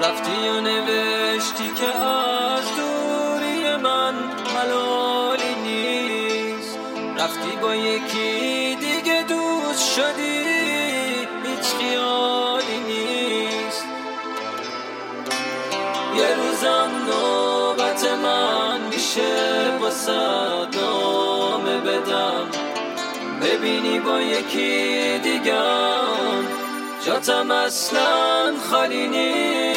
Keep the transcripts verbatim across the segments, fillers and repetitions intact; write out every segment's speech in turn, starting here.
رفتی و نوشتی که از دوری من حلالی نیست، رفتی با یکی دیگه دوست شدی، هیچ خیالی نیست. یه روزم نوبت من میشه واسه نامه بدم، ببینی با یکی دیگم جاتم اصلا خالی نیست.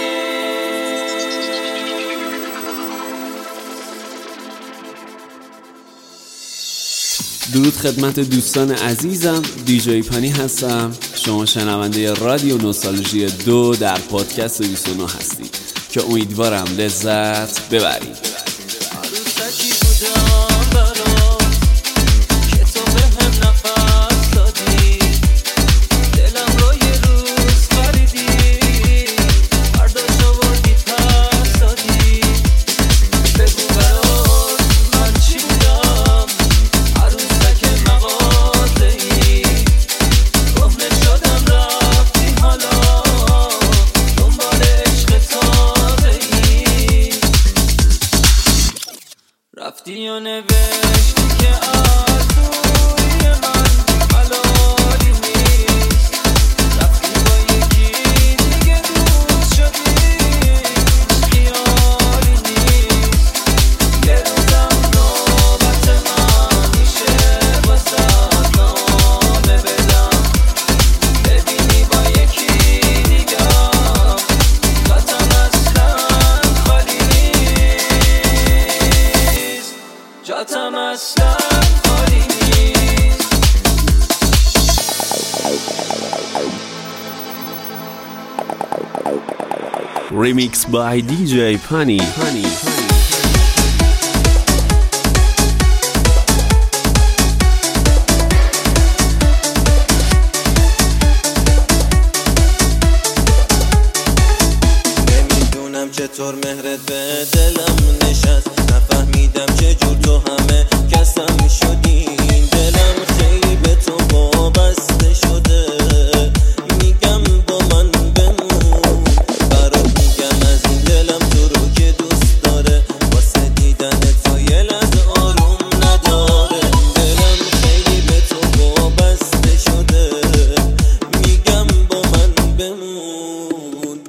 درود خدمت دوستان عزیزم، دیجی پانی هستم. شما شنونده رادیو نوستالژی دو در پادکست بیست و نه هستید که امیدوارم لذت ببرید. رفتی و نوشتی که از دوری من حلالی نیست، رفتی با یکی دیگه دوست شدی، خیالی نیست. یه روزم نوبت من میشه واسه نامه بدم، ببینی با یکی دیگه جاتم اصلا خالی نیست، جاتم اصلا خالی نیست. Remix by دیجی پانی. نمیدونم چطور مهرت به دلم نشست، نفهمیدم چجور تو همه کسم شدی. دلم خیلی به تو وابسته شده، میگم با من بمون، برات میگم از این دلم تو رو که دوست داره، واسه دیدن تو یه لحظه آروم نداره. دلم خیلی به تو وابسته شده، میگم با من بمون.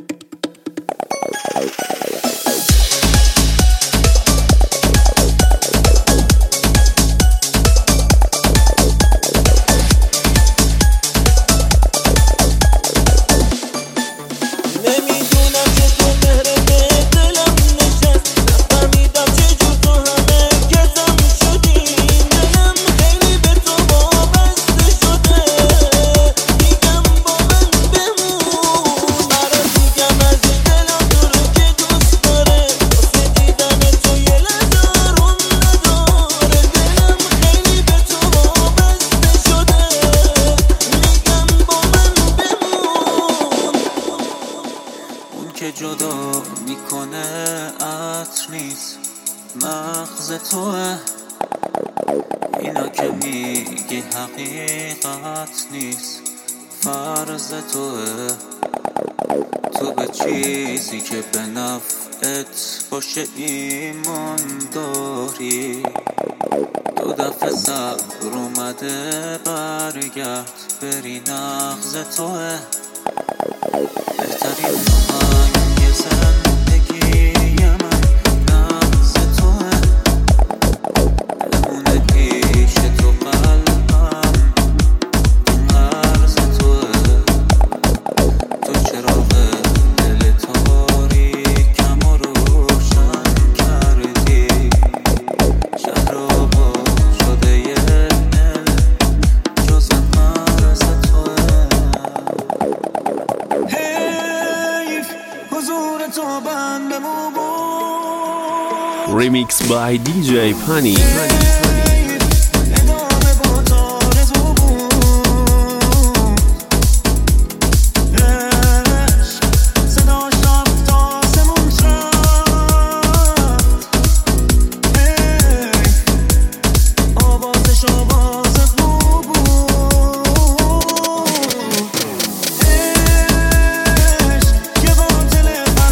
نمیدونم چطور مهرت به دلم نشست، نفهمیدم چجور تو همه کسم شدی. دلم خیلی به تو وابسته شده، میگم با من بمون، برات میگم از این دلم تو رو که دوست داره، واسه دیدن تو یه لحظه آروم نداره. دلم خیلی به تو وابسته شده، میگم با من بمون. اون که جدا میکنه عطر نیست، مغز توه، اینا که میگی حقیقت نیست، فرض توه. تو به چیزی که به نفعت باشه ایمان داری، دو دفعه صبر اومده برگرد بری، نغز توه. بهترین آهنگ زندگی من نغز توه، بمونه پیش تو قلبم مرز توه. تو چراغ دل تاریکم و روشن کردی، شهر رو با شده یه دل جز مرز توه. حضور تو بندمو بود، Remix by دیجی پانی. ادامه با تارزو بود، عشق صداش رفت آسمون شد، آوازش آواز خوب بود. عشق که با تلفن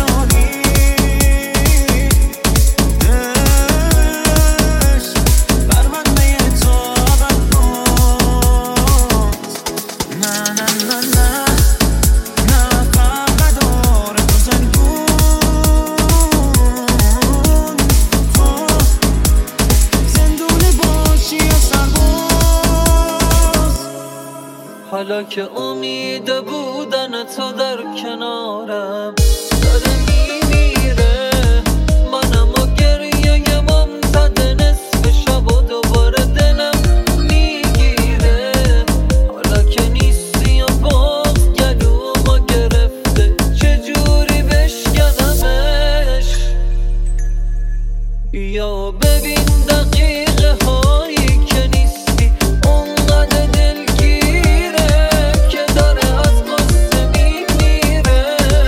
حالا که امید بودن تو در کنارم داره میمیره، منم و گریه ممتد نصف شب و دوباره دلم میگیره. حالا که نیستی و باز گلومو گرفته، چجوری بشکنمش؟ یا ببین دقیقه هایی که نیستی اونقدر دلگیره که داره از قصه میمیره.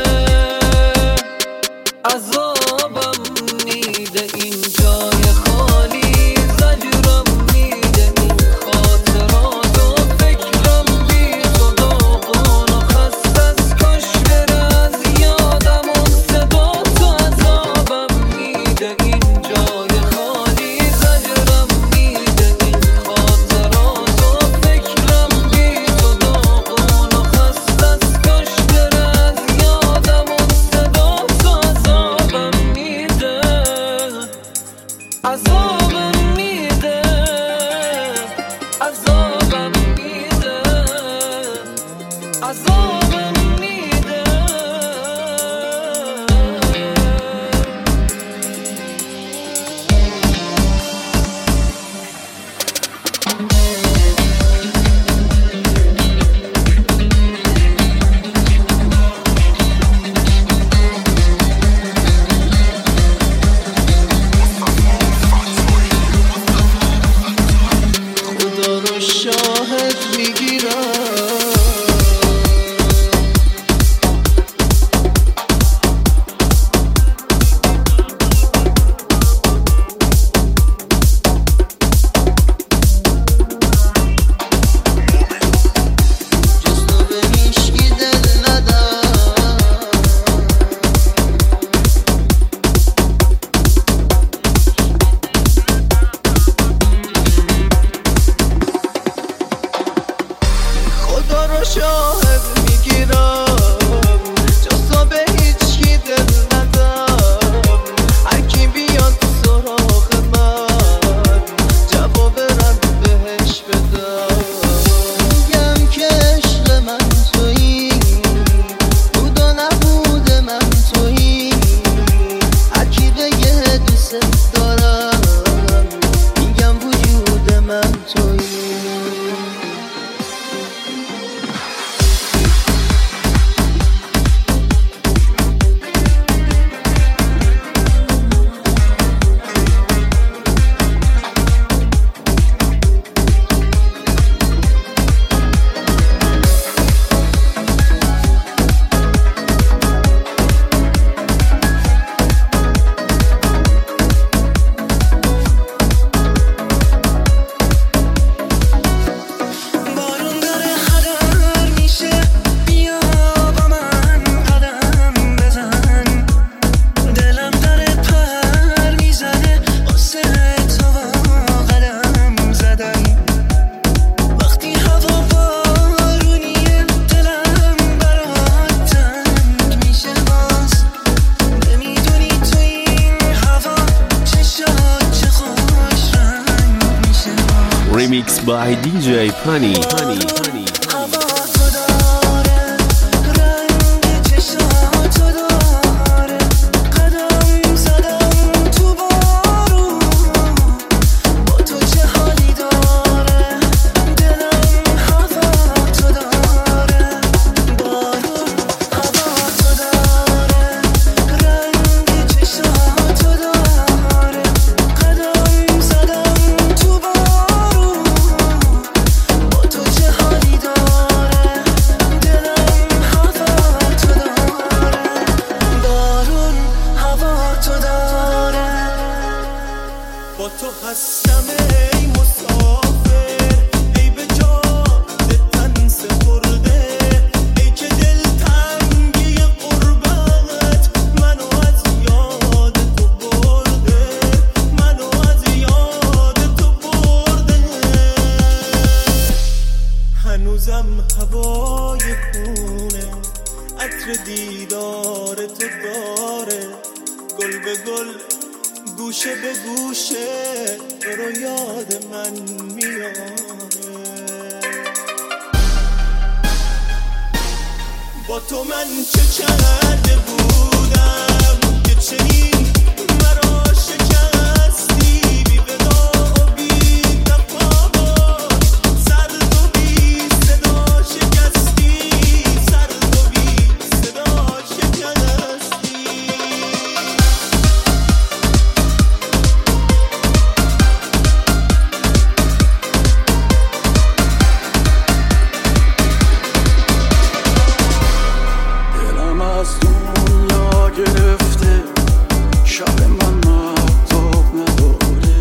عذابم میده این جای خالی، زجرم میده این خاطرات و فکرم بی تو داغون و خست از کاش بره از یادم اون صدا تو. عذابم میده این جای خالی، زجرم میده این خاطرات و فکرم بی تو داغون و خست از کاش بره از یادم اون صدا تو. عذابم میده، عذابم میده، عذابم میده، عذابم میده. خدا رو شاهد میگیرم جز تو به هیچکی دل ندم. خدا رو شاهد میگیرم جز تو به هیچکی دل ندم. هرکی بیاد سراغ من جواب رد بهش بدم. میگم که عشق من تویی، بود و نبود من تویی. هرکی بگه دوست دارم میگم وجود من تویی. بارون داره خدر میشه، بیا با من قدم بزن. دلم داره پر میزنه واسه تو قدم زدن. وقتی هوا بارونیه دلم برات تنگ میشه باز. نمیدونی تو این هوا چشات چه خوش رنگ میشه باز. Remix by دی جی Pani. هوا تو داره، رنگ چشاتو داره. قدم زدم تو بارون، با تو چه حالی داره. دلم هوا تو داره، بارون هوا تو داره. رنگ چشاتو داره. قدم زدم تو بارون، با تو چه حالی داره. دلم هوا تو داره، بارون هوا تو داره. با تو هستم ای مسافر، ای به جاده تن سپرده. ای که دل تنگی قربت منو از یاد تو برده. منو از یاد تو برده. هنوزم هوای خونه عطر دیدار تو داره. گل به گل گوشه به گوشه تو رو یاد من میاره. با تو من چه کرده بودم که چنین مرا شکستی بی ودا و بی دفا باش سرد و بی صدا شکستی سرد و بی صدا شکستی دلم از دنیا گرفته شب من مهتاب نداره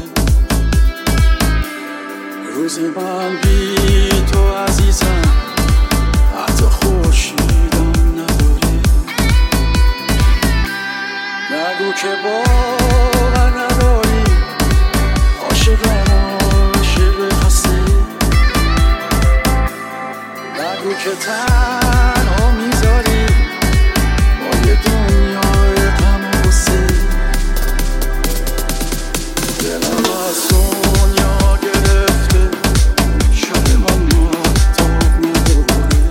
روز من بی تو عزیزم حتی خورشیدم نداره نگو که باور نداری عاشقم عاشق خسته نگو که تنها میذاری با یه دنیای غم و غصه دلم از دنیا گرفته شب من مهتاب نداره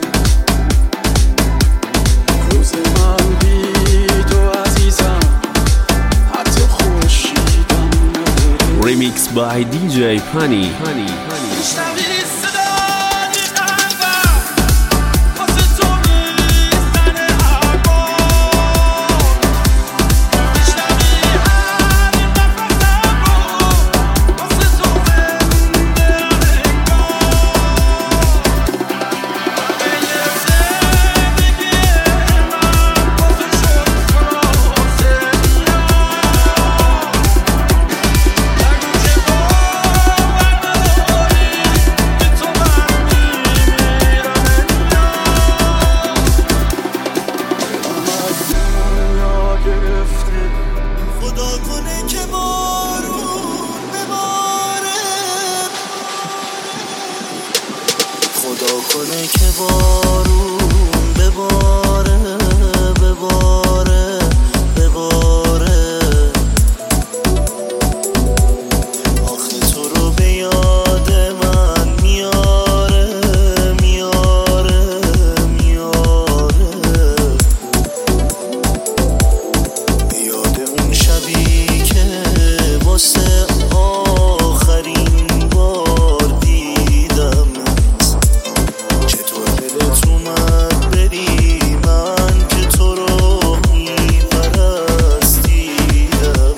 روز من بی تو عزیزم حتی خورشیدم نداره Remix by دی جی Pani. میشنوی صدای قلبم واسه تو میزنه هوا میشنوی هر نفسم رو واسه تو زنده انگار همه زندگی من واسه شد خلاصه میاد نگو که باور نداری که تو من میمیرم از دنیا گرفته خدا کنه که بارون بباره خدا کنه که بارون بباره بباره بباره آخه تو رو به یاد من میاره میاره میاره به یاد اون شبی که واسه آخرین بار دیدمت چطور دلت اومد بری من که تو رو میپرستیدم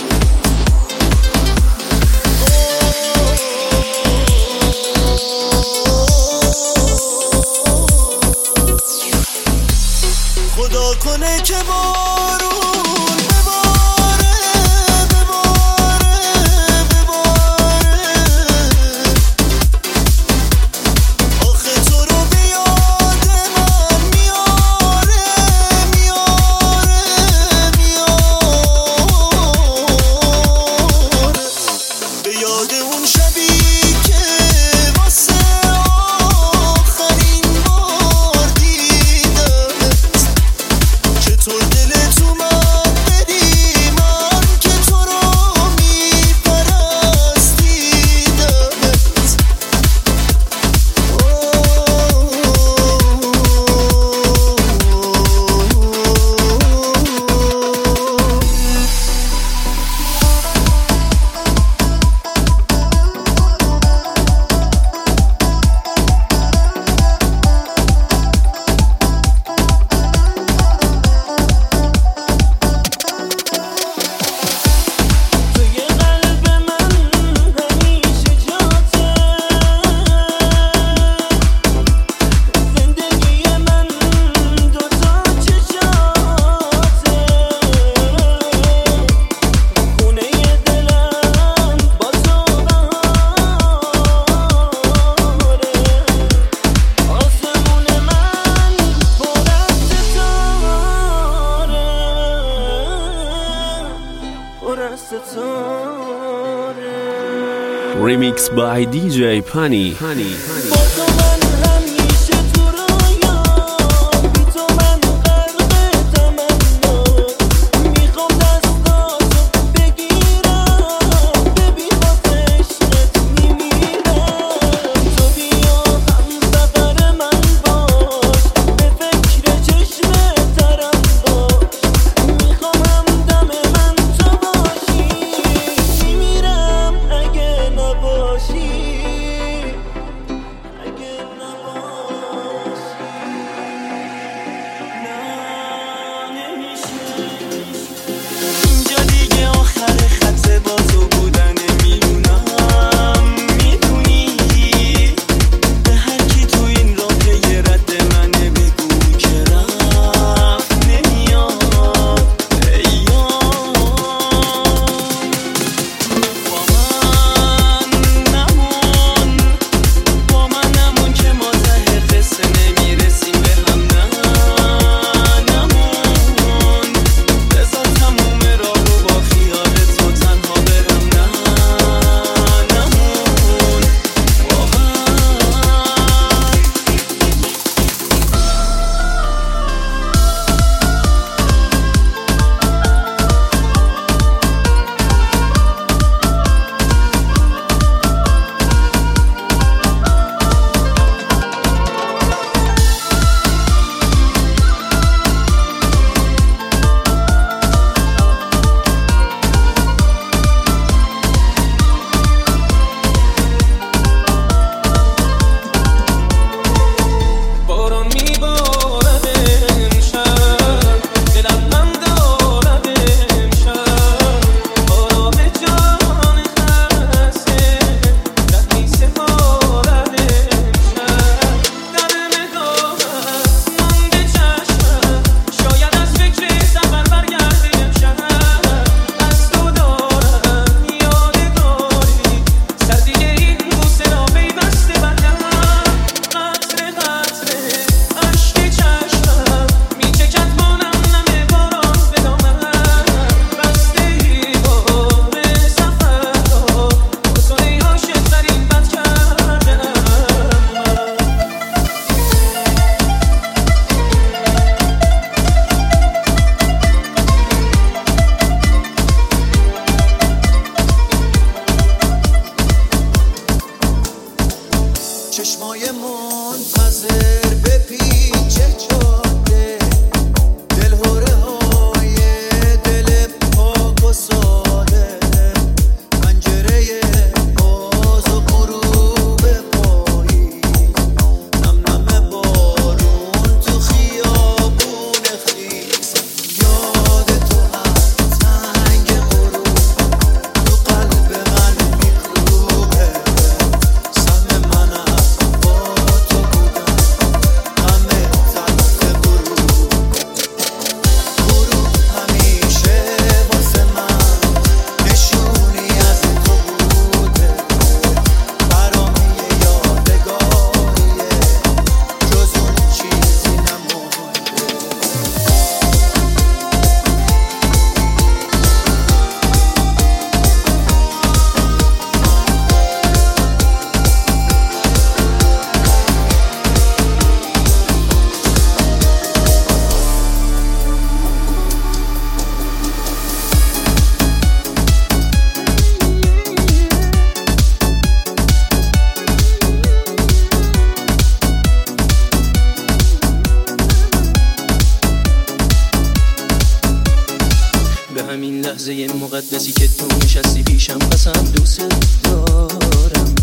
خدا کنه که بارون بباره بباره بباره آخه تو رو به یاد من میاره میاره میاره به یاد اون شبی که واسه آخرین بار دیدمت چطور دلت اومد بدی من که تو رو میپرستیدمت توی قلب من همیشه جاته زندگی من دوتا چشاته خونه دلم با تو بهاره آسمون من پر از ستاره پر از ستاره Remix by دی جی Pani. با تو من همیشه تو رویام بی تو من غرق تمنا میخوام دستاتو بگیرم ببین با عشقت میمیرم تو بیا هم سفر من باش به فکر چشم همین لحظه مقدسی که تو نشستی پیشم قسم دوست دارم،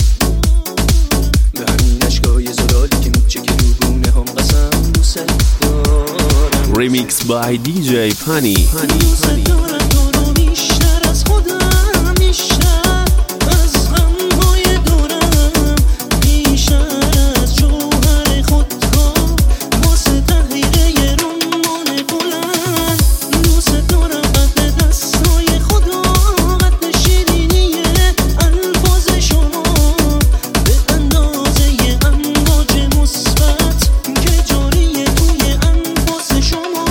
به همین اشکای زلالی که میچکه رو گونه هم قسم دوست دارم. ریمیکس بای دی جی پانی. دوست دارم تو رو بیشتر از خودم، بیشتر از غمهای دورم، بیشتر از جوهر خودکار واسه تحقیق یه رمان بلند. دوست دارم قد دستای خدا، قد شیرینی الفاظ شما، به اندازه یه امواج مثبت که جاریه توی انفاس شما.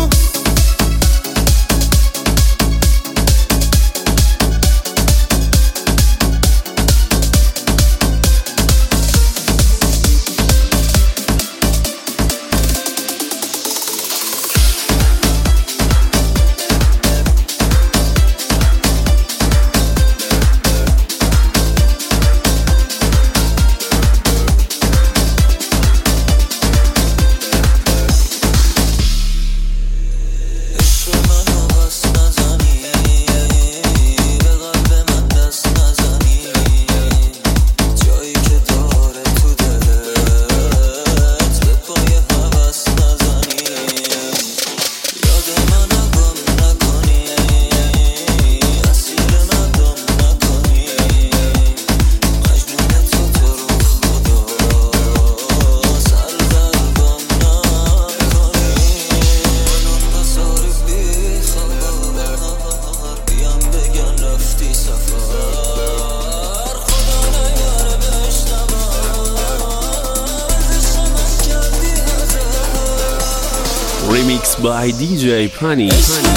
ریمیکس بای دی جی پانی.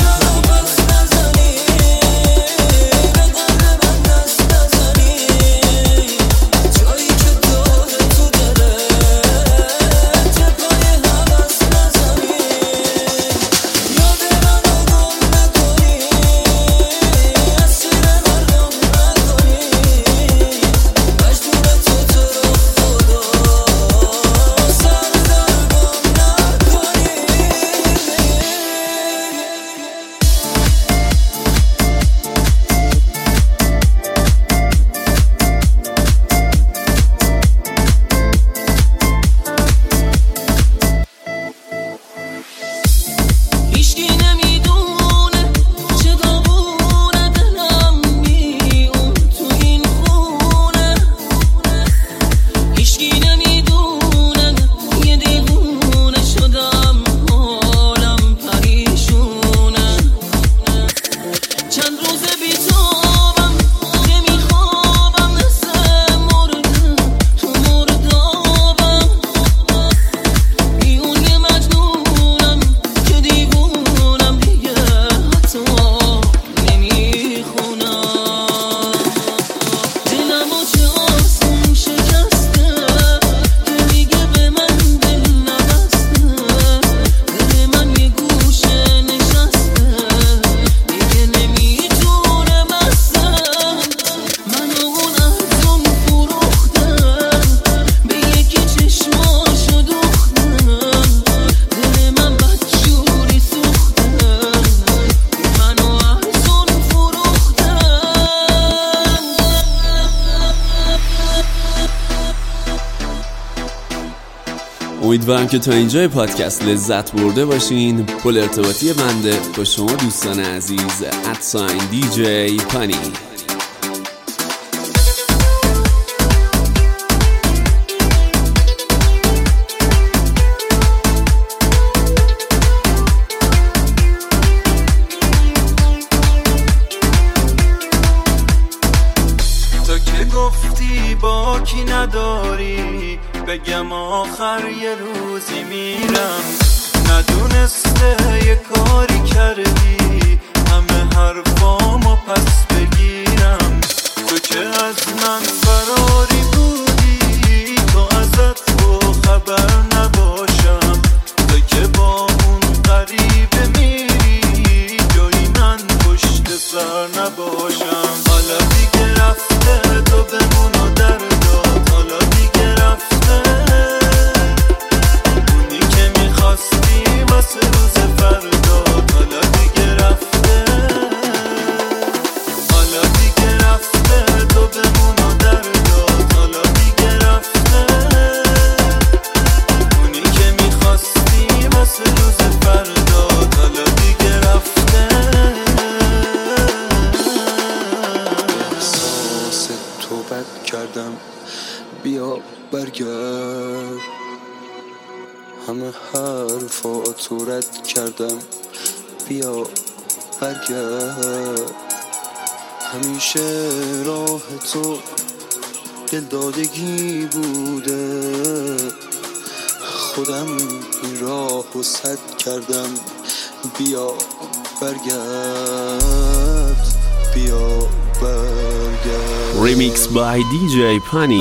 امیدوارم که تا اینجای پادکست لذت برده باشین. پل ارتباطی بنده با شما دوستان عزیز ادساین دی جی پانی. تو که گفتی با کی نداری، بگم آخر یه روزی میرم، ندونسته یه کاری کردی همه حرفامو پس بگیرم. تو که از من فراری بودی، تو ازت با خبر نباشم، تو که با اون غریبه میری جایی من پشت سر نباشم. حالا دیگه رفته تو بمون و در داد، حالا دیگه رفته اونی که میخواستی واسه روز فردا، حالا برگرد. همه حرفاتو رد کردم، بیا برگرد. همیشه راه تو دلدادگی بوده، خودم این راه رو سد کردم. بیا برگرد، بیا برگرد. Remix by دی جی Pani.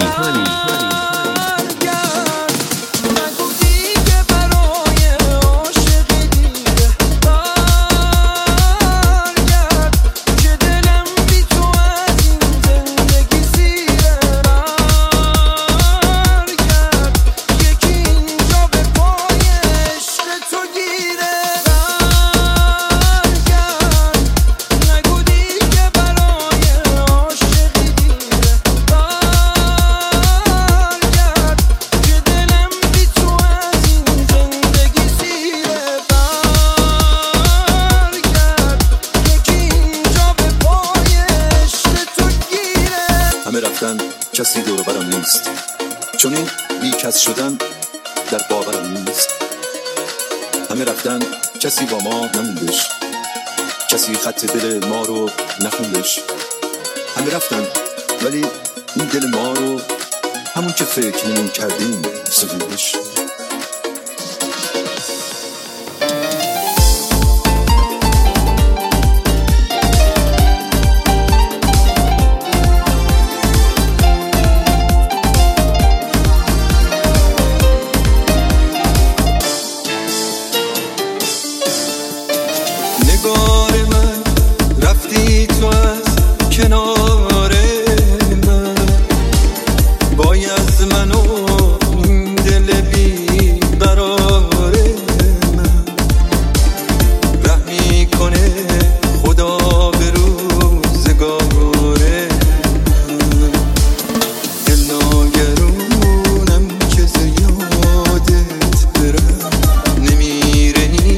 کسی دور برم نیست، چون این بی کس شدن در باورم نیست. همه رفتن کسی با ما نموندش، کسی خط دل ما رو نخوندش. همه رفتن ولی این دل ما رو همون که فکر نمون کردیم سزوندش.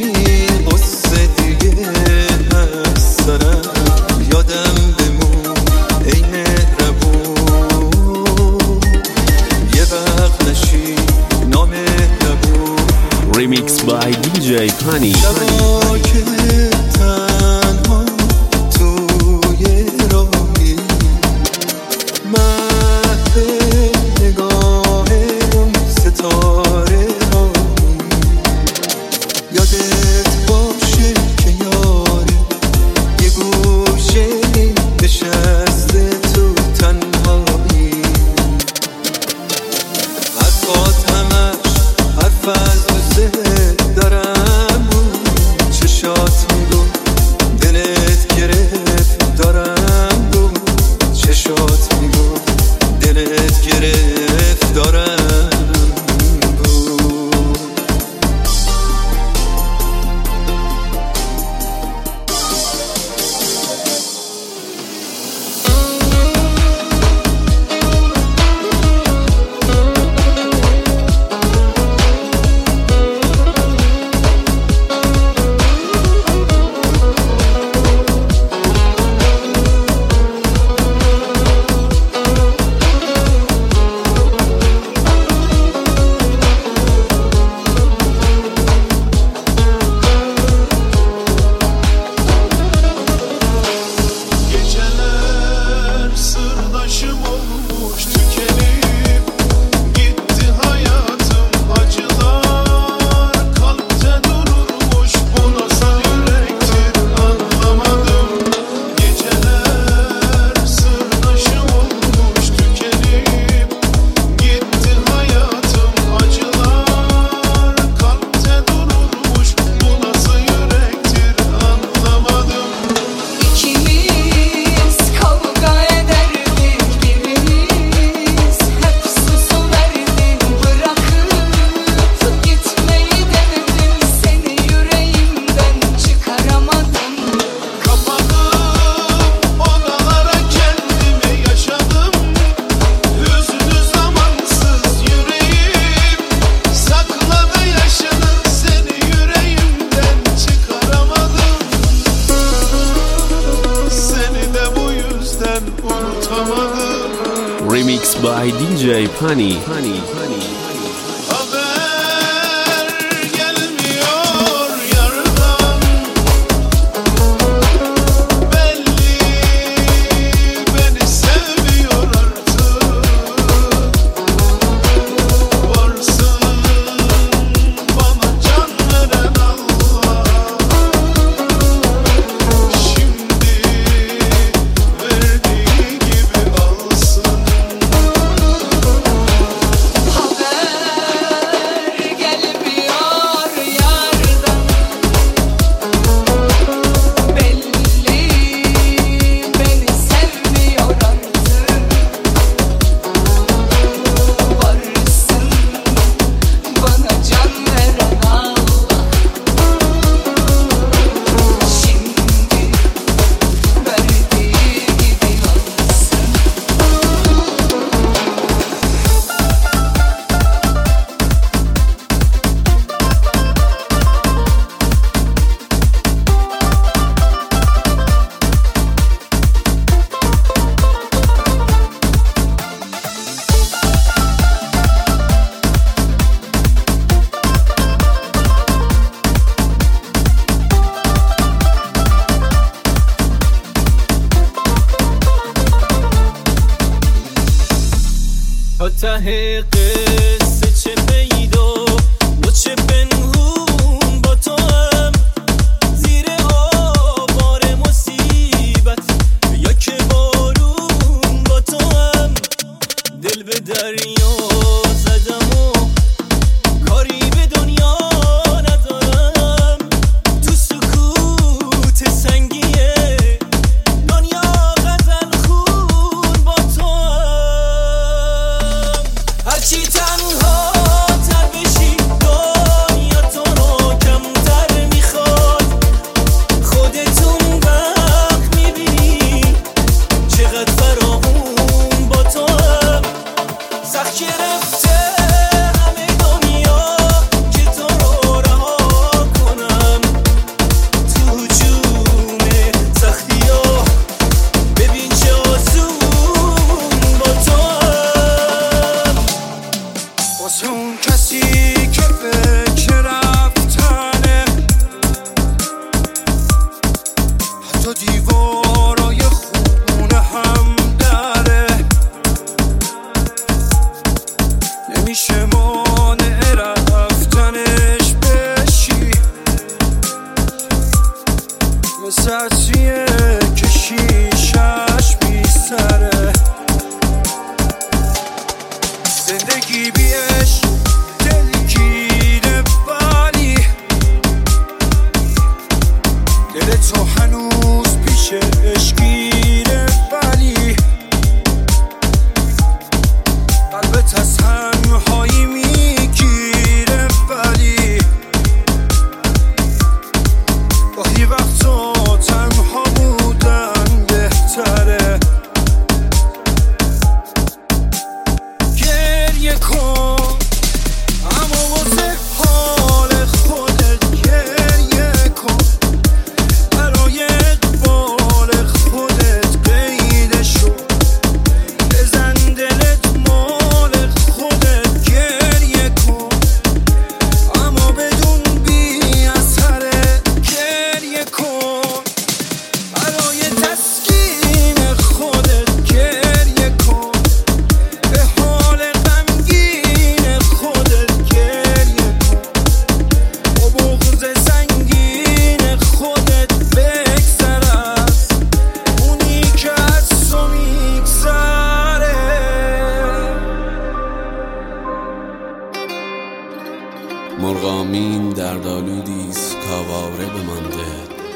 یادم بمون by دی جی Pani. ته قصه چه پیدا و چه پنهون با تو هم زیر آوار مصیبت یا که بارون با تو هم دل به دریا زدم و کاری به دنیا ندارم تو سکوت سنگیه دنیا غزل خون با تو هم هرچی تنها تر بشی دنیا تو رو کمتر میخواد خودتون وقت میبینی چقدر فراغون با تو هم سخت گرفته همه دنیا که تو رو رها کنم تو جون سختی ها ببین چه آسون با تو هم واسه اون کسی که فکر رفتنه حتی دیوارای خونه هم داره نمیشه مانع رفتنش بشی مثل عطریه که شیشش بیسره زندگی بیش دلگیره ولی دل تو هنوز پیشش گیره ولی قلبت از تنهایی میگیره ولی گاهی وقتا تنها بودن بهتره گریه کن اما واسه حال خودت گریه کن برای اقبال خودت قیده شو بزن دلت مال خودت گریه کن اما بدون بی اثره گریه کن برای تسکین خودت گریه کن به حال غمگین خودت گریه کن با بغض سنگین خودت بگذر از اونی که از تو میگذره مرغامین در دالودیست کاواره بمانده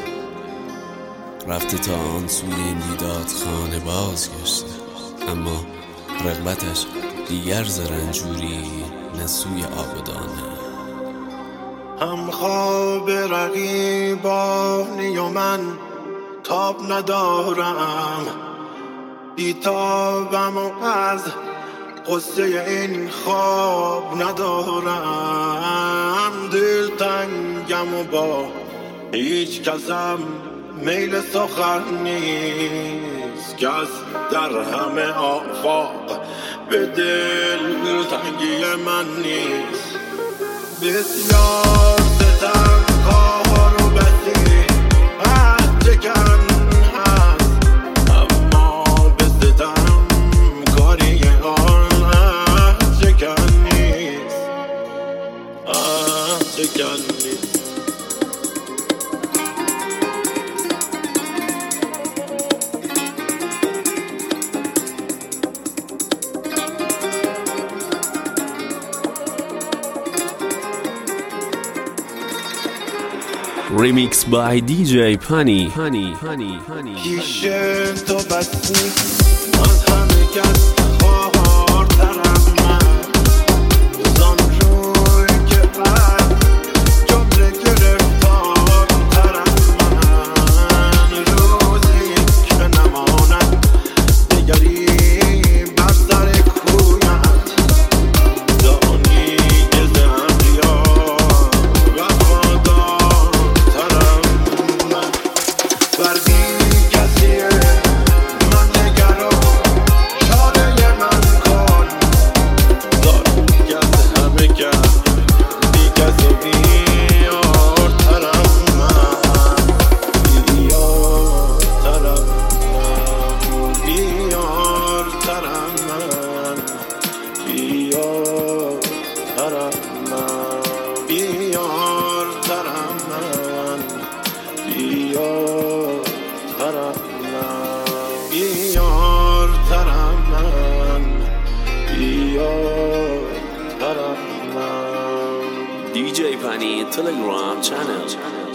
رفته تا آن سوی این دیداد خانه بازگشته اما رغبتش دیگر زرنجوری نه سوی آبدانه هم خواب رقیبانی و من تاب ندارم بیتابم و از قصه این خواب ندارم دل تنگم و با هیچ کسم میل سخن نیست کس در همه آفاق به دل تنگی من نیست. بسیار ستم کار و بسی عهد چکن هست، اما به ستم کاری آن عهد چکن نیست، عهد چکن نیست. Remix by دی جی پانی. هانی هانی هانی پیش تو بس نیست از همه کس خواهارترم من، زان روی که از جمله گرفتارترم من. روزی که نماند دگری بر سر کویت، دانی که زهریا فردی کسیه من نگرا چاره من کن، دار گز همه گز بی گز و بیار ترم من، بیار ترم من، بیار ترم من، بیار ترم من، بیار ترم من، بیار ترم من، بیار ترم من، بیار ترم من. دی جی پانی تلگرام چنل.